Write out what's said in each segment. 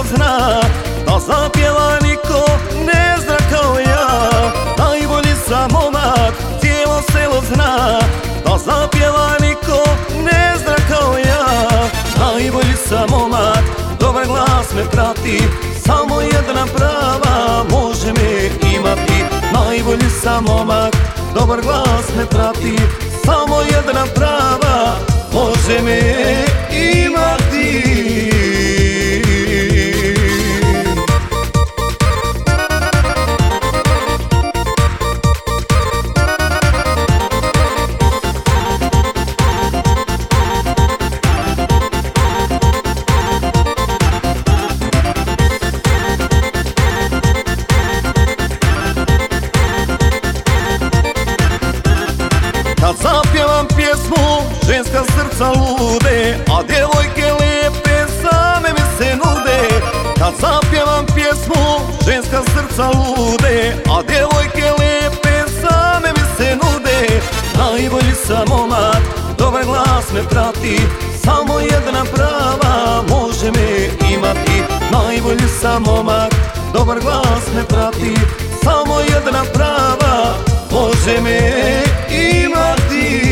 zna, da zapjeva niko ne zna kao ja. Najbolji sam momak, cijelo selo zna, da zapjeva niko ne zna kao ja. Najbolji sam momak, dobar glas me prati, samo jedna prava može me imati. Najbolji sam momak, dobar glas me prati, samo jedna prava može me imati. Kad zapjevam pjesmu, ženska srca lude, a djevojke lijepe same mi se nude. Kad zapjevam pjesmu, ženska srca lude, a djevojke lijepe same mi se nude. Najbolji sam momak, dobar glas me prati, samo jedna prava može me imati. Najbolji sam momak, dobar glas me prati, samo jedna prava može me imati.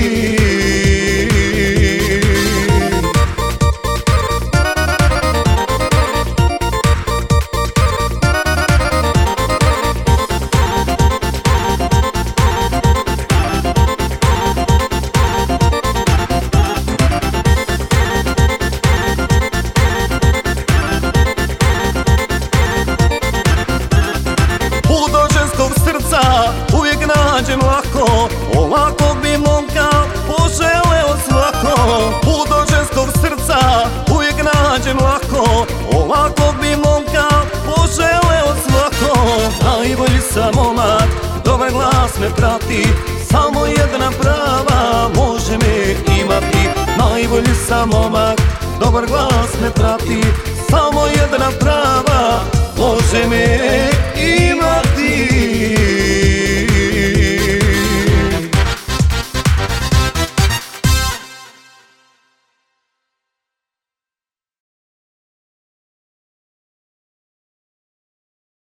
Put ženskog srca uvijek nađem lako, ovakvog bi momka poželeo svako. Put do ženskog srca uvijek nađem lako, ovakvog bi momka poželeo svako. Najbolji sam momak, dobar glas me prati, samo jedna prava može me imati. Najbolji sam momak, dobar glas me prati, samo jedna prava može me